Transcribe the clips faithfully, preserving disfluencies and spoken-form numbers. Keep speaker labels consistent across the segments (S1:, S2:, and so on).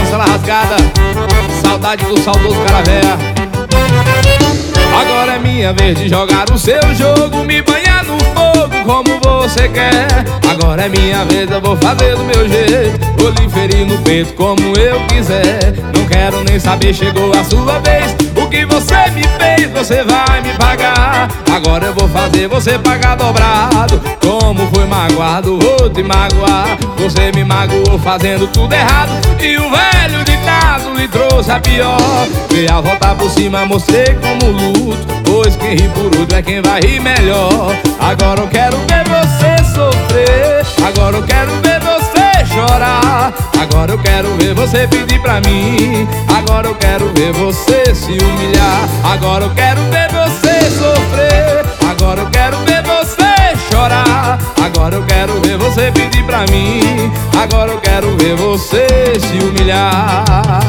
S1: Cancela rasgada, saudade do saudoso Caravéia. Agora é minha vez de jogar o seu jogo, me banhar no fogo como você quer. Agora é minha vez, eu vou fazer do meu jeito, vou lhe ferir no peito como eu quiser. Não quero nem saber, chegou a sua vez. O que você me fez, você vai me pagar. Agora eu vou fazer você pagar dobrado. Como foi magoado, vou te magoar. Você me magoou fazendo tudo errado, e o velho ditado lhe trouxe a pior. Dei a volta por cima, mostrei como luto, pois quem ri por último é quem vai rir melhor. Agora eu quero ver você sofrer, agora eu quero ver você chorar. Agora eu quero ver você pedir pra mim, agora eu quero ver você se humilhar. Agora eu quero ver você sofrer, agora eu quero ver você chorar. Agora eu quero ver você pedir pra mim, agora eu quero ver você se humilhar.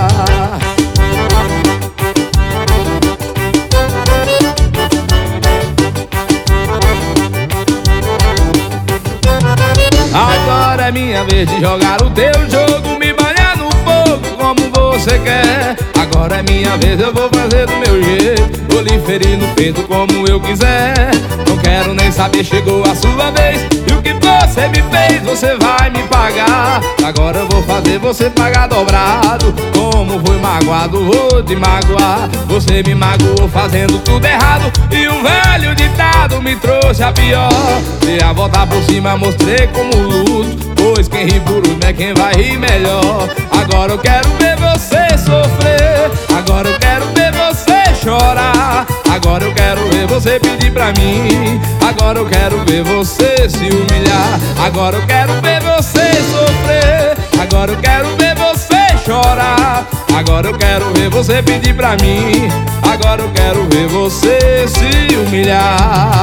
S1: Agora é minha vez de jogar o teu jogo, me banhar no fogo como você quer. Agora é minha vez, eu vou fazer do meu jeito, vou lhe ferir no peito como eu quiser. Não quero nem saber, chegou a sua vez. E o que você me fez, você vai me pagar. Agora eu vou fazer você pagar dobrado. Como foi magoado, vou te magoar. Você me magoou fazendo tudo errado, e um velho ditado me trouxe a pior. Dei a volta por cima, mostrei como luto, pois quem ri por último é quem vai rir melhor. Agora eu quero ver você sofrer, agora eu quero ver você chorar. Agora eu quero ver você pedir pra mim, agora eu quero ver você se humilhar. Agora eu quero ver você sofrer, agora eu quero ver você chorar. Agora eu quero ver você pedir pra mim, agora eu quero ver você se humilhar.